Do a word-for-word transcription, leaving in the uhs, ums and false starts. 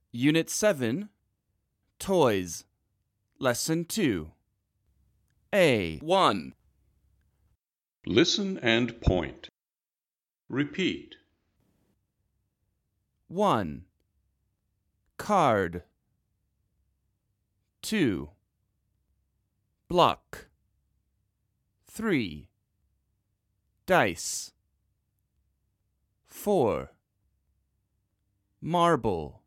Unit seven, Toys, Lesson two. A. one. Listen and point. Repeat. one. Card. two. Block. three. Dice. four. Marble.